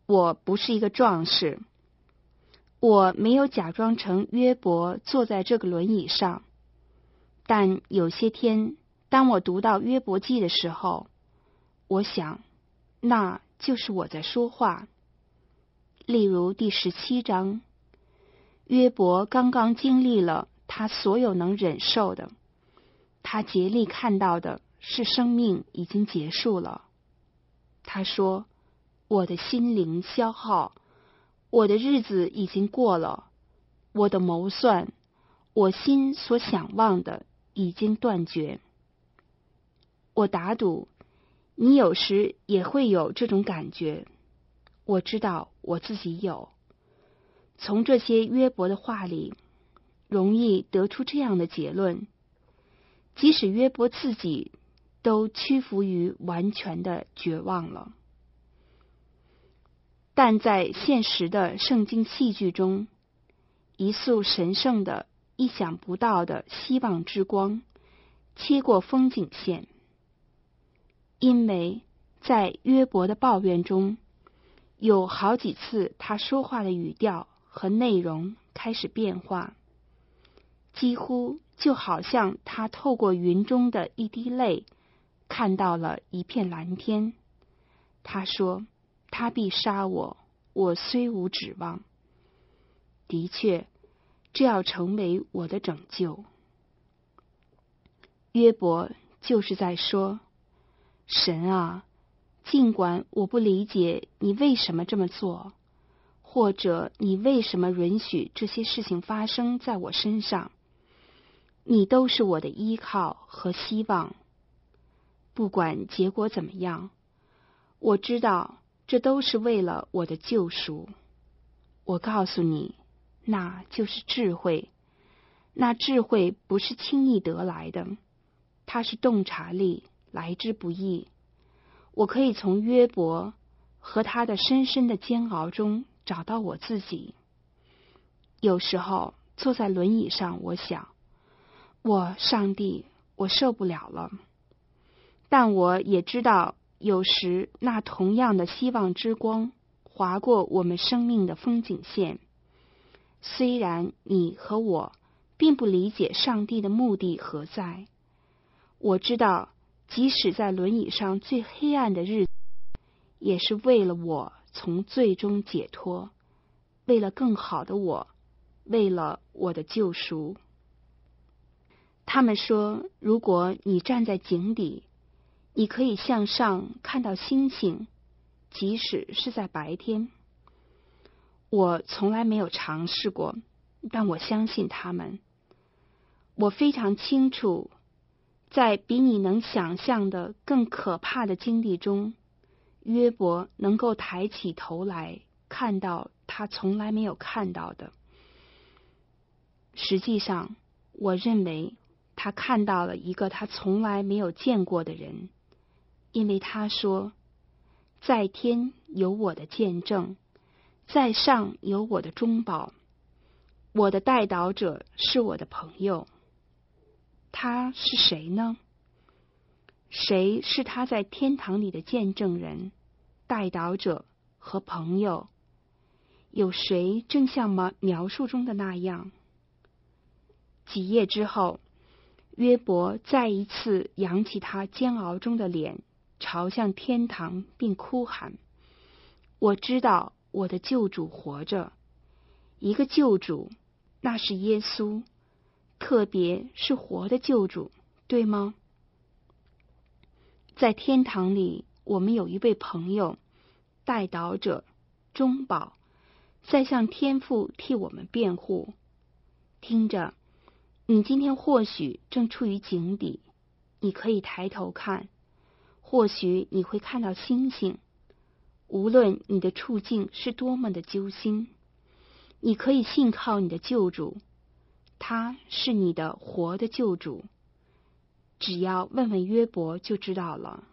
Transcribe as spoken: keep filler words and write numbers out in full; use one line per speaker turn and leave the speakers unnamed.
我不是一个壮士，我没有假装成约伯坐在这个轮椅上，但有些天，当我读到约伯记的时候，我想，那就是我在说话。例如第十七章，约伯刚刚经历了他所有能忍受的，他竭力看到的是生命已经结束了。他说，我的心灵消耗，我的日子已经过了，我的谋算，我心所想望的已经断绝。我打赌，你有时也会有这种感觉。我知道我自己有。从这些约伯的话里，容易得出这样的结论：即使约伯自己都屈服于完全的绝望了。但在现实的圣经戏剧中，一束神圣的、意想不到的希望之光切过风景线，因为在约伯的抱怨中，有好几次他说话的语调和内容开始变化，几乎就好像他透过云中的一滴泪看到了一片蓝天。他说，他必杀我，我虽无指望。的确，这要成为我的拯救。约伯就是在说，神啊，尽管我不理解你为什么这么做，或者你为什么允许这些事情发生在我身上，你都是我的依靠和希望。不管结果怎么样，我知道这都是为了我的救赎。我告诉你，那就是智慧。那智慧不是轻易得来的，它是洞察力，来之不易。我可以从约伯和他的深深的煎熬中找到我自己。有时候坐在轮椅上，我想，我上帝，我受不了了。但我也知道，有时那同样的希望之光划过我们生命的风景线。虽然你和我并不理解上帝的目的何在，我知道即使在轮椅上最黑暗的日子，也是为了我从罪中解脱，为了更好的我，为了我的救赎。他们说，如果你站在井底，你可以向上看到星星，即使是在白天。我从来没有尝试过，但我相信他们。我非常清楚，在比你能想象的更可怕的经历中，约伯能够抬起头来，看到他从来没有看到的。实际上，我认为他看到了一个他从来没有见过的人，因为他说，在天有我的见证，在上有我的中保，我的代祷者是我的朋友。他是谁呢？谁是他在天堂里的见证人、代祷者和朋友？有谁正像描描述中的那样？几页之后，约伯再一次扬起他煎熬中的脸，朝向天堂，并哭喊：我知道我的救主活着。一个救主，那是耶稣，特别是活的救主，对吗？在天堂里，我们有一位朋友，代祷者、中保，在向天父替我们辩护。听着，你今天或许正处于井底，你可以抬头看，或许你会看到星星。无论你的处境是多么的揪心，你可以信靠你的救主，他是你的活的救主。只要问问约伯就知道了。